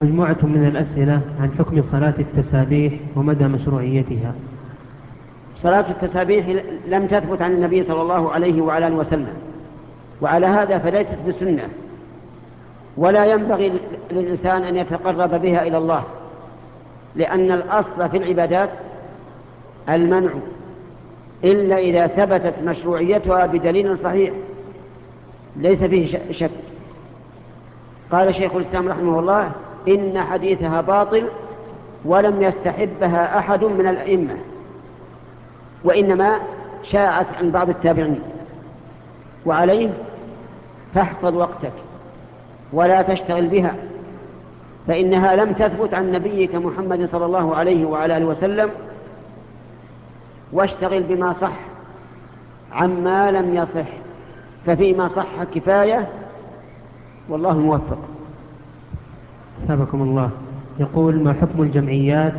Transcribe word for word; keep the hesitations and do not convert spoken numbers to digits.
مجموعة من الأسئلة عن حكم صلاة التسابيح ومدى مشروعيتها. صلاة التسابيح لم تثبت عن النبي صلى الله عليه وعلى آله وسلم، وعلى هذا فليست بسنة، ولا ينبغي للإنسان أن يتقرب بها إلى الله، لأن الأصل في العبادات المنع إلا إذا ثبتت مشروعيتها بدليل صحيح ليس فيه شك. قال شيخ الإسلام رحمه الله: إن حديثها باطل ولم يستحبها أحد من الأئمة، وإنما شاعت عن بعض التابعين. وعليه فاحفظ وقتك ولا تشتغل بها، فإنها لم تثبت عن نبيك محمد صلى الله عليه وعلى آله وسلم، واشتغل بما صح عما لم يصح، ففيما صح كفاية، والله موفق. أثابكم الله. يقول: ما حكم الجمعيات